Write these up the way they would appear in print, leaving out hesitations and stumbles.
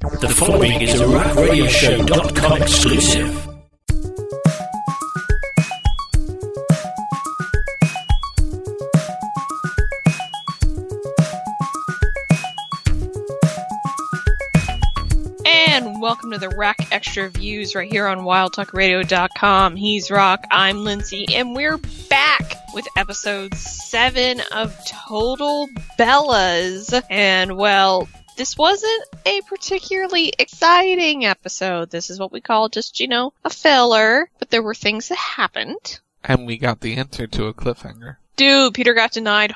The following is a RackRadioShow.com exclusive. And welcome to the Rack Extra Views right here on WildTalkRadio.com. He's Rock, I'm Lindsay, and we're back with episode 7 of Total Bellas. And well, this wasn't a particularly exciting episode. This is what we call just, a filler. But there were things that happened. And we got the answer to a cliffhanger. Dude, Peter got denied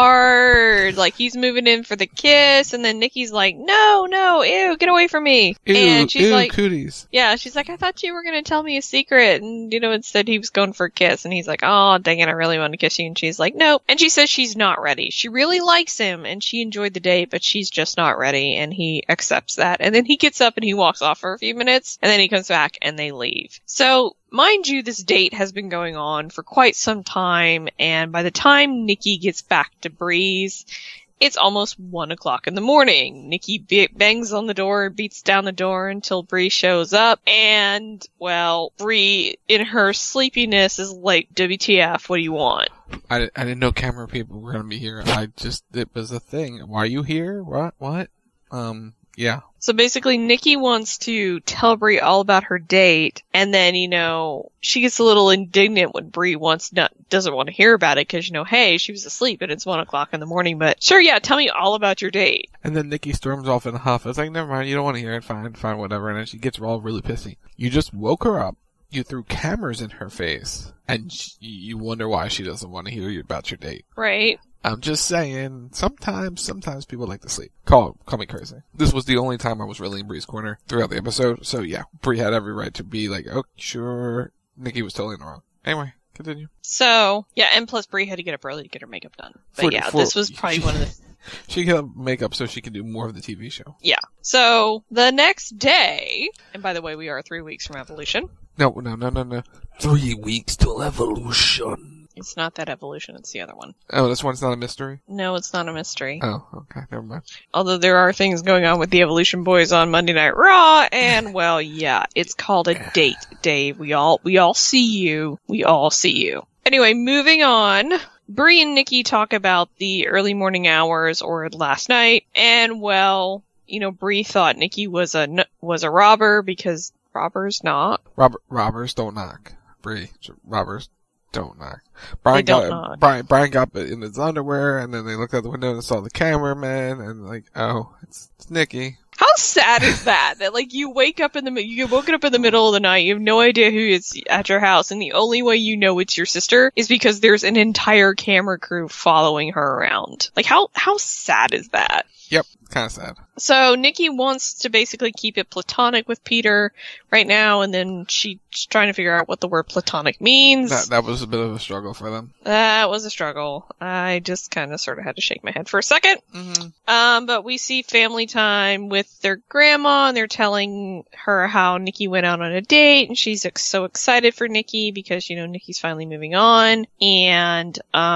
hard. Like, he's moving in for the kiss, and then Nikki's like, no, ew, get away from me. Ew, and she's like, cooties. Yeah, she's like, I thought you were going to tell me a secret. And, instead he was going for a kiss. And he's like, oh, dang it, I really want to kiss you. And she's like, nope. And she says she's not ready. She really likes him, and she enjoyed the date, but she's just not ready. And he accepts that. And then he gets up and he walks off for a few minutes, and then he comes back and they leave. So, mind you, this date has been going on for quite some time, and by the time Nikki gets back to Bree's, it's almost 1 o'clock in the morning. Nikki bangs on the door, beats down the door until Bree shows up, and, well, Bree, in her sleepiness, is like, WTF, what do you want? I didn't know camera people were going to be here. It was a thing. Why are you here? What? Yeah. So basically, Nikki wants to tell Bree all about her date, and then, she gets a little indignant when Bree doesn't want to hear about it, because, hey, she was asleep and it's 1 o'clock in the morning, but sure, yeah, tell me all about your date. And then Nikki storms off in a huff. It's like, never mind, you don't want to hear it, fine, whatever, and then she gets all really pissy. You just woke her up, you threw cameras in her face, and you wonder why she doesn't want to hear about your date. Right. I'm just saying, sometimes people like to sleep. Call me crazy. This was the only time I was really in Bree's corner throughout the episode, so yeah, Bree had every right to be like, oh, sure, Nikki was totally in the wrong. Anyway, continue. So, yeah, and plus Bree had to get up early to get her makeup done. But this was probably one of the... She got makeup so she could do more of the TV show. Yeah. So, the next day, and by the way, we are 3 weeks from Evolution. No. 3 weeks till Evolution. It's not that Evolution, it's the other one. Oh, this one's not a mystery? No, it's not a mystery. Oh, okay, never mind. Although there are things going on with the Evolution boys on Monday Night Raw, and well, yeah, it's called a date, Dave. We all see you. We all see you. Anyway, moving on. Bree and Nikki talk about the early morning hours or last night, and well, Bree thought Nikki was a robber because robbers knock. Robbers don't knock. Bree, robbers don't knock. Brian got in his underwear, and then they looked out the window and saw the cameraman, and like, oh, it's Nikki. How sad is that? That you woken up in the middle of the night, you have no idea who is at your house, and the only way you know it's your sister is because there's an entire camera crew following her around. Like, how sad is that? Yep, kind of sad. So Nikki wants to basically keep it platonic with Peter right now, and then she's trying to figure out what the word platonic means. That was a bit of a struggle for them. That was a struggle. I just kind of sort of had to shake my head for a second. Mm-hmm. But we see family time with their grandma, and they're telling her how Nikki went out on a date, and she's so excited for Nikki because, Nikki's finally moving on, and,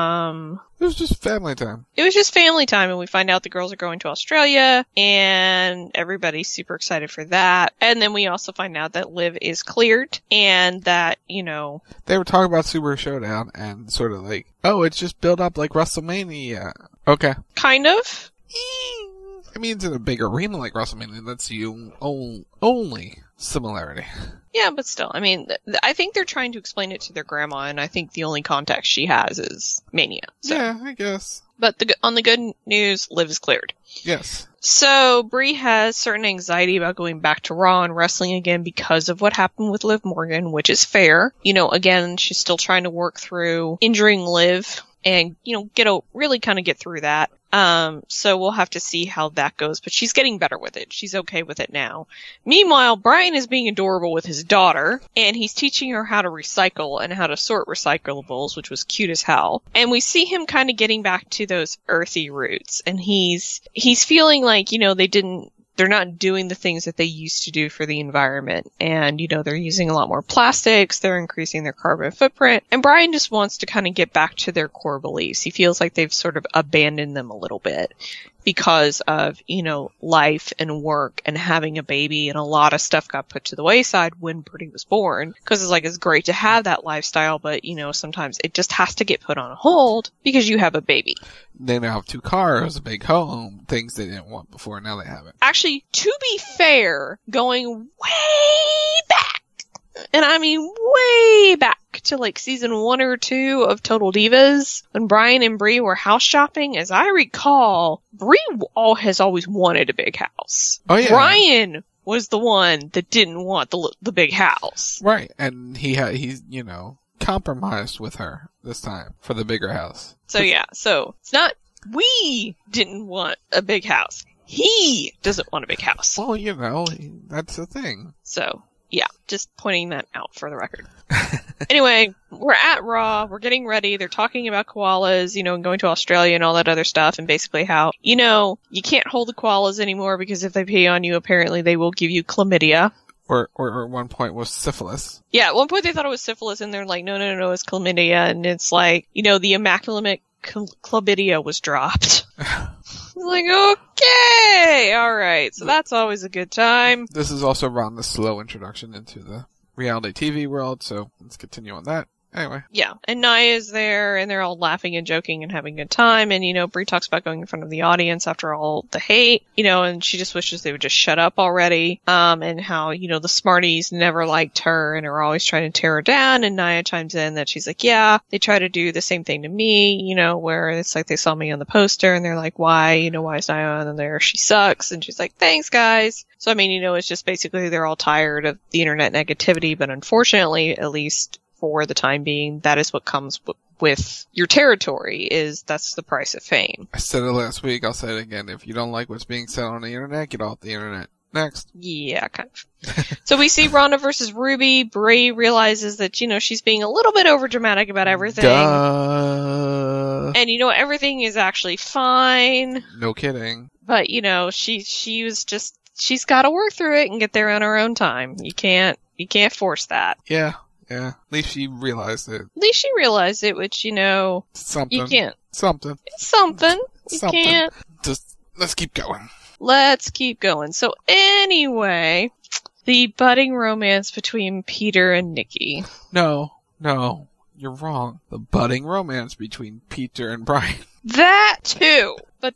it was just family time. It was just family time, and we find out the girls are going to Australia, and everybody's super excited for that. And then we also find out that Liv is cleared, and that, They were talking about Super Showdown, and sort of like, oh, it's just built up like WrestleMania. Okay. Kind of. I mean, it's in a big arena like WrestleMania. That's the only similarity. Yeah, but still, I mean, I think they're trying to explain it to their grandma, and I think the only context she has is Mania. So. Yeah, I guess. But on the good news, Liv is cleared. Yes. So, Bree has certain anxiety about going back to Raw and wrestling again because of what happened with Liv Morgan, which is fair. Again, she's still trying to work through injuring Liv and, really kind of get through that. So we'll have to see how that goes, but she's getting better with it. She's okay with it now. Meanwhile, Brian is being adorable with his daughter, and he's teaching her how to recycle and how to sort recyclables, which was cute as hell. And we see him kind of getting back to those earthy roots, and he's feeling like, they didn't they're not doing the things that they used to do for the environment. And, they're using a lot more plastics. They're increasing their carbon footprint. And Brian just wants to kind of get back to their core beliefs. He feels like they've sort of abandoned them a little bit because of, life and work and having a baby, and a lot of stuff got put to the wayside when Brie was born. Because it's great to have that lifestyle, but, sometimes it just has to get put on hold because you have a baby. They now have 2 cars, a big home, things they didn't want before, now they have it. Actually, to be fair, going way back, and I mean way back to season 1 or 2 of Total Divas, when Brian and Brie were house shopping, as I recall, Brie has always wanted a big house. Oh yeah. Brian was the one that didn't want the big house. Right, and he's compromised with her this time for the bigger house. So it's not we didn't want a big house. He doesn't want a big house. Well, that's the thing. So, yeah, just pointing that out for the record. Anyway, we're at Raw. We're getting ready. They're talking about koalas, and going to Australia and all that other stuff, and basically how, you can't hold the koalas anymore because if they pee on you, apparently they will give you chlamydia. Or at one point was syphilis. Yeah, at one point they thought it was syphilis, and they're like, no, it's chlamydia, and it's like, the immaculate chlamydia was dropped. Like, okay, alright, so that's always a good time. This is also around the slow introduction into the reality TV world, so let's continue on that. Anyway. Yeah, and Naya's there, and they're all laughing and joking and having a good time, and, Brie talks about going in front of the audience after all the hate, and she just wishes they would just shut up already, and how, the Smarties never liked her and are always trying to tear her down, and Naya chimes in that she's like, yeah, they try to do the same thing to me, where it's like they saw me on the poster, and they're like, why, why is Naya on there? She sucks, and she's like, thanks, guys. So, I mean, it's just basically they're all tired of the internet negativity, but unfortunately, at least for the time being, that is what comes with your territory, that's the price of fame. I said it last week, I'll say it again. If you don't like what's being said on the internet, get off the internet. Next. Yeah, kind of. So we see Ronda versus Ruby. Brie realizes that, she's being a little bit overdramatic about everything. Duh. And, everything is actually fine. No kidding. But, she was just, she's got to work through it and get there on her own time. You can't force that. Yeah. At least she realized it. At least she realized it, which, something. you can't. Something. It's something. You can't. Just, let's keep going. Let's keep going. So anyway, the budding romance between Peter and Nikki. No, you're wrong. The budding romance between Peter and Brian. That too. But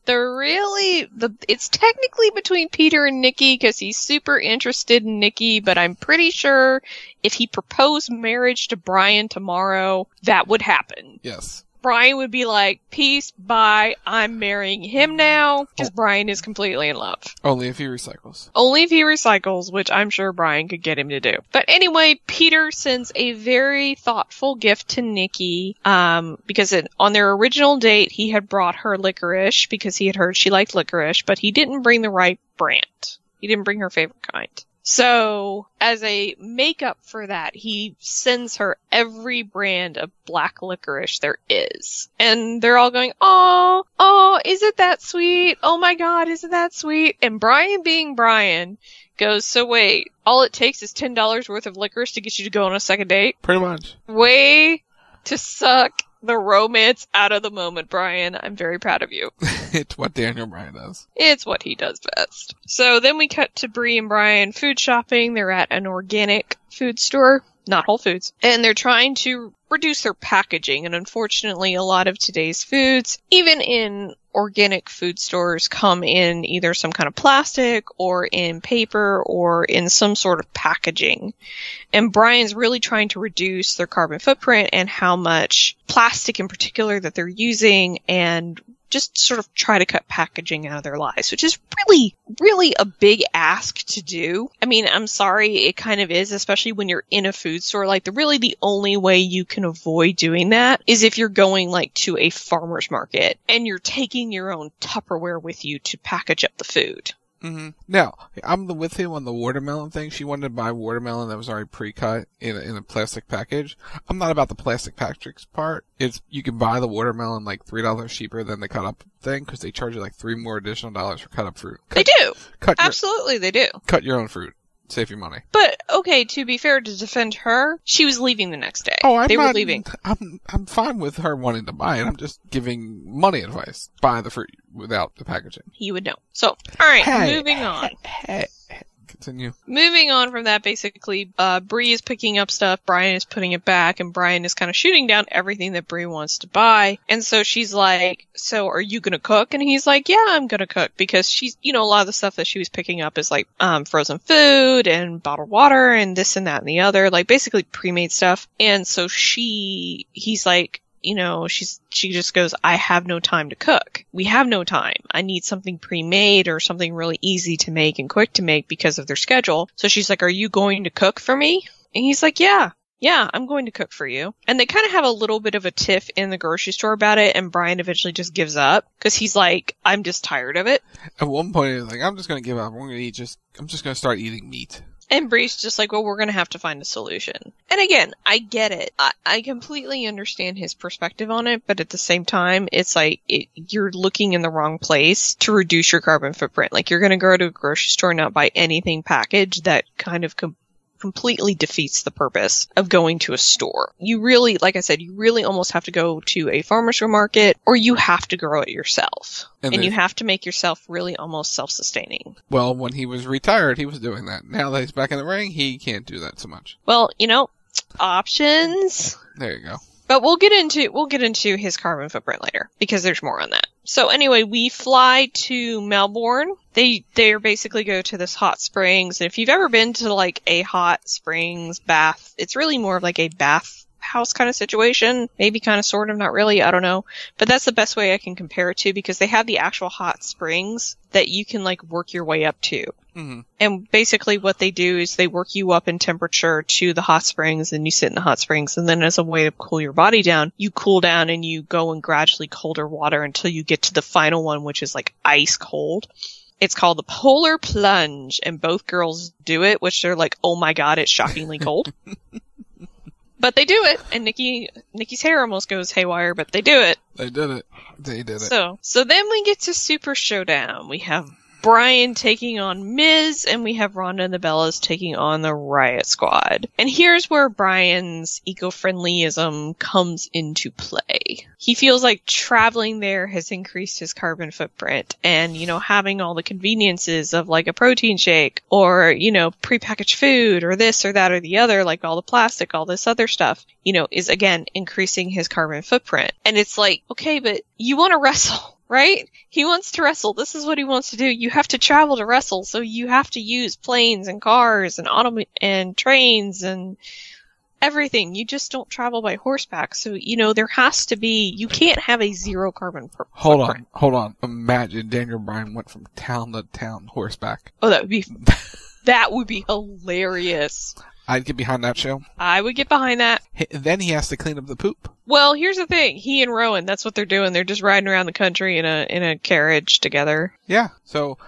it's technically between Peter and Nikki because he's super interested in Nikki, but I'm pretty sure if he proposed marriage to Brian tomorrow, that would happen. Yes. Brian would be like, peace, bye, I'm marrying him now, because Brian is completely in love. Only if he recycles. Only if he recycles, which I'm sure Brian could get him to do. But anyway, Peter sends a very thoughtful gift to Nikki, because on their original date, he had brought her licorice, because he had heard she liked licorice, but he didn't bring the right brand. He didn't bring her favorite kind. So, as a makeup for that, he sends her every brand of black licorice there is. And they're all going, oh, is it that sweet? Oh my god, isn't that sweet? And Brian being Brian goes, so wait, all it takes is $10 worth of licorice to get you to go on a second date? Pretty much. Way to suck the romance out of the moment, Brian. I'm very proud of you. It's what Daniel Bryan does. It's what he does best. So then we cut to Brie and Brian food shopping. They're at an organic food store, not Whole Foods, and they're trying to reduce their packaging. And unfortunately, a lot of today's foods, even in organic food stores, come in either some kind of plastic or in paper or in some sort of packaging. And Brian's really trying to reduce their carbon footprint and how much plastic in particular that they're using, and just sort of try to cut packaging out of their lives, which is really, really a big ask to do. I mean, I'm sorry, it kind of is, especially when you're in a food store. Like, the only way you can avoid doing that is if you're going, like, to a farmer's market and you're taking your own Tupperware with you to package up the food. Mm-hmm. Now, I'm with him on the watermelon thing. She wanted to buy watermelon that was already pre-cut in a plastic package. I'm not about the plastic package part. It's, you can buy the watermelon like $3 cheaper than the cut up thing because they charge you like $3 more additional for cut up fruit. They do. Absolutely, they do. Cut your own fruit. Save your money. But, okay, to be fair, to defend her, she was leaving the next day. Oh, they were leaving. I'm fine with her wanting to buy it. I'm just giving money advice. Buy the fruit without the packaging. You would know. So, alright, moving on. Continue. Moving on from that, basically, Bree is picking up stuff, Brian is putting it back, and Brian is kind of shooting down everything that Bree wants to buy. And so she's like, so are you gonna cook? And he's like, yeah, I'm gonna cook. Because she's, a lot of the stuff that she was picking up is like, frozen food and bottled water and this and that and the other, like basically pre-made stuff. And so he's like, she just goes, I have no time to cook. We have no time. I need something pre-made or something really easy to make and quick to make because of their schedule. So she's like, are you going to cook for me? And he's like, yeah, I'm going to cook for you. And they kind of have a little bit of a tiff in the grocery store about it. And Brian eventually just gives up because he's like, I'm just tired of it. At one point, he's like, I'm just going to give up. I'm just going to start eating meat. And Bree's just like, well, we're going to have to find a solution. And again, I get it. I completely understand his perspective on it, but at the same time, it's like, you're looking in the wrong place to reduce your carbon footprint. Like, you're going to go to a grocery store and not buy anything packaged that kind of completely defeats the purpose of going to a store. You really, like I said, you really almost have to go to a farmer's market or you have to grow it yourself. And you have to make yourself really almost self-sustaining. Well, when he was retired, he was doing that. Now that he's back in the ring, he can't do that so much. Well, options. There you go. But we'll get into his carbon footprint later because there's more on that. So anyway, we fly to Melbourne. They basically go to this hot springs. And if you've ever been to like a hot springs bath, it's really more of like a bath house kind of situation. Maybe kind of sort of, not really, I don't know. But that's the best way I can compare it to because they have the actual hot springs that you can like work your way up to. Mm-hmm. And basically what they do is they work you up in temperature to the hot springs and you sit in the hot springs. And then as a way to cool your body down, you cool down and you go in gradually colder water until you get to the final one, which is like ice cold. It's called the Polar Plunge and both girls do it, which they're like, oh my God, it's shockingly cold. But they do it, and Nikki's hair almost goes haywire, but they do it. They did it. So then we get to Super Showdown. We have Brian taking on Miz, and we have Ronda and the Bellas taking on the Riot Squad. And here's where Brian's eco-friendlyism comes into play. He feels like traveling there has increased his carbon footprint, and, having all the conveniences of like a protein shake, or, prepackaged food, or this or that or the other, like all the plastic, all this other stuff, is again increasing his carbon footprint. And it's like, okay, but you want to wrestle. Right? He wants to wrestle. This is what he wants to do. You have to travel to wrestle, so you have to use planes and cars and and trains and everything. You just don't travel by horseback. So, there has to be, you can't have a zero carbon footprint. Hold on. Imagine Daniel Bryan went from town to town horseback. Oh, that would be hilarious. I'd get behind that show. I would get behind that. Then he has to clean up the poop. Well, here's the thing. He and Rowan, that's what they're doing. They're just riding around the country in a carriage together. Yeah. So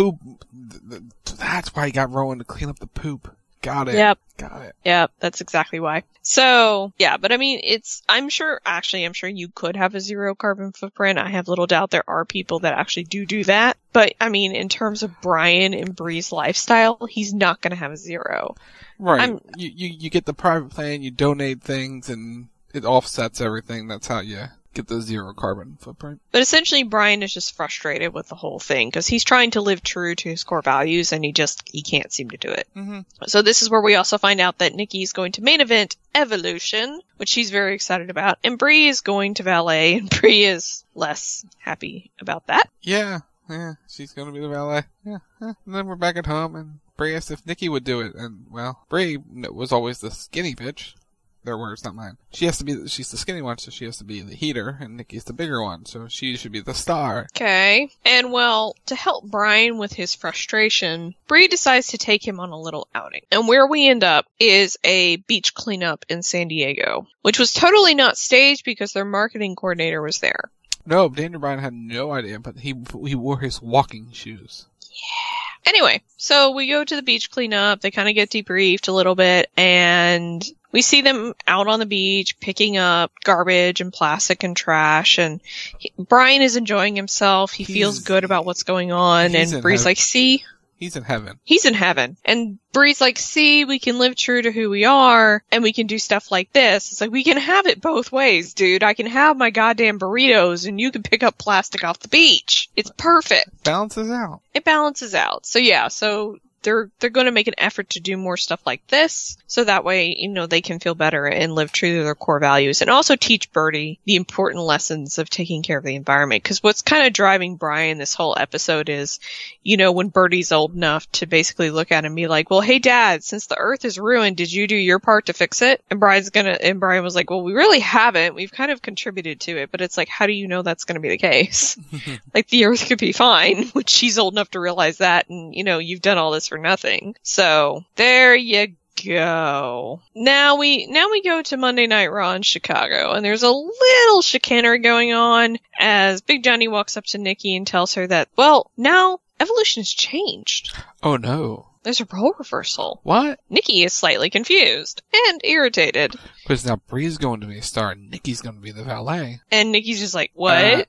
that's why he got Rowan to clean up the poop. Got it. Yep. Got it. Yep. That's exactly why. So, yeah, but I mean, I'm sure you could have a zero carbon footprint. I have little doubt there are people that actually do that. But I mean, in terms of Brian and Bree's lifestyle, he's not going to have a zero. Right. You get the private plan, you donate things, and it offsets everything. That's how you get the zero carbon footprint. But essentially, Brian is just frustrated with the whole thing because he's trying to live true to his core values, and he can't seem to do it. Mm-hmm. So this is where we also find out that Nikki is going to main event Evolution, which she's very excited about, and Bree is going to valet, and Bree is less happy about that. Yeah, she's going to be the valet. Yeah, and then we're back at home, and Bree asked if Nikki would do it, and, well, Bree was always the skinny bitch. Their words, not mine. She's the skinny one, so she has to be the heater, and Nikki's the bigger one, so she should be the star. Okay. And, well, to help Brian with his frustration, Bree decides to take him on a little outing. And where we end up is a beach cleanup in San Diego, which was totally not staged because their marketing coordinator was there. No, Daniel Bryan had no idea, but he wore his walking shoes. Yeah. Anyway, so we go to the beach cleanup. They kind of get debriefed a little bit, and we see them out on the beach picking up garbage and plastic and trash, and Brian is enjoying himself. He feels good about what's going on, and Bree's like, see? He's in heaven. He's in heaven. And Bree's like, see, we can live true to who we are, and we can do stuff like this. It's like, we can have it both ways, dude. I can have my goddamn burritos, and you can pick up plastic off the beach. It's perfect. Balances out. It balances out. So yeah, so they're going to make an effort to do more stuff like this, so that way, you know, they can feel better and live true to their core values, and also teach Birdie the important lessons of taking care of the environment. Because what's kind of driving Brian this whole episode is, you know, when Birdie's old enough to basically look at him and be like, well, hey Dad, since the earth is ruined, did you do your part to fix it? And Brian was like, well, we really haven't. We've kind of contributed to it, but it's like, how do you know that's going to be the case? Like, the earth could be fine when she's old enough to realize that, and, you know, you've done all this for nothing. So there you go. Now we go to Monday Night Raw in Chicago, and there's a little chicanery going on as Big Johnny walks up to Nikki and tells her that, well, now Evolution has changed. Oh no. There's a role reversal. What? Nikki is slightly confused and irritated. Because now Bree's going to be a star and Nikki's going to be the valet. And Nikki's just like, what?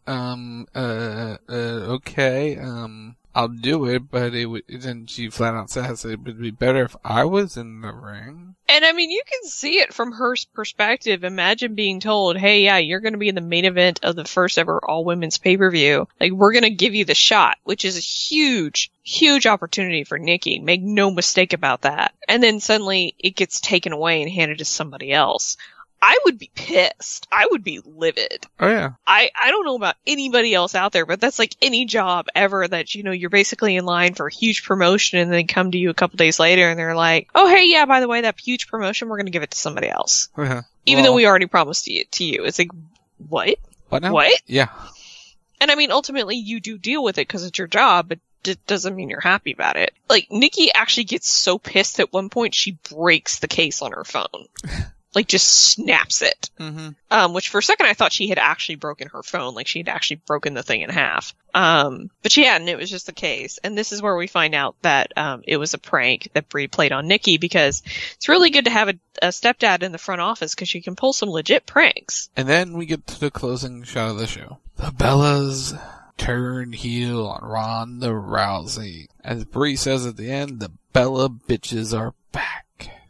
Okay, I'll do it, but then she flat out says it would be better if I was in the ring. And I mean, you can see it from her perspective. Imagine being told, hey, yeah, you're going to be in the main event of the first ever all-women's pay-per-view. Like, we're going to give you the shot, which is a huge, huge opportunity for Nikki. Make no mistake about that. And then suddenly it gets taken away and handed to somebody else. I would be pissed. I would be livid. Oh, yeah. I don't know about anybody else out there, but that's like any job ever that, you know, you're basically in line for a huge promotion and they come to you a couple days later and they're like, oh, hey, yeah, by the way, that huge promotion, we're going to give it to somebody else. Yeah. Even though we already promised it to you. It's like, what? What now? What? Yeah. And I mean, ultimately, you do deal with it because it's your job, but it doesn't mean you're happy about it. Like, Nikki actually gets so pissed at one point, she breaks the case on her phone. Like, just snaps it. Mm-hmm. Which for a second I thought she had actually broken her phone, like she had actually broken the thing in half. But she hadn't, it was just the case. And this is where we find out that, it was a prank that Bree played on Nikki, because it's really good to have a stepdad in the front office because she can pull some legit pranks. And then we get to the closing shot of the show. The Bellas turn heel on Ronda Rousey. As Bree says at the end, the Bella bitches are back.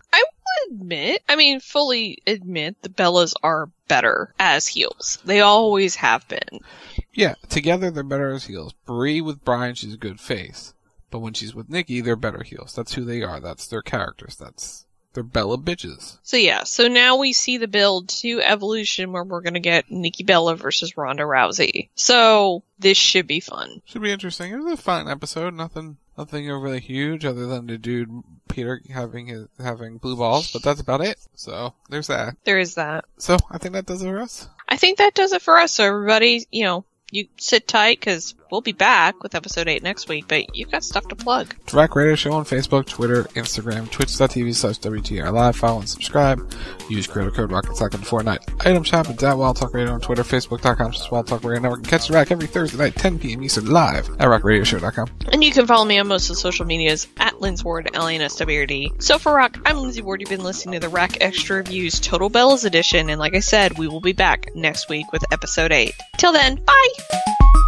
Fully admit the Bellas are better as heels. They always have been. Yeah, together they're better as heels. Bree with Brian, she's a good face. But when she's with Nikki, they're better heels. That's who they are. That's their characters. They're Bella bitches. So yeah, so now we see the build to Evolution where we're gonna get Nikki Bella versus Ronda Rousey. So this should be fun. Should be interesting. It was a fun episode. Nothing overly huge other than the dude Peter having blue balls, but that's about it. So there's that. There is that. So I think that does it for us. I think that does it for us. So everybody, you know, you sit tight because we'll be back with episode 8 next week, but you've got stuff to plug. Rack Radio Show on Facebook, Twitter, Instagram, twitch.tv/WTR Live. Follow and subscribe. Use creator code ROCKETSOCK in the Fortnite item shop. It's at Wild Talk Radio on Twitter, Facebook.com/Wild Talk Radio Network. Catch the Rack every Thursday night, 10 p.m. Eastern, live at RockRadioShow.com. And you can follow me on most of the social medias at Linsward, LANSWRD. So for Rock, I'm Lindsay Ward. You've been listening to the Rack Extra Reviews Total Bellas edition, and like I said, we will be back next week with episode 8. Till then, bye!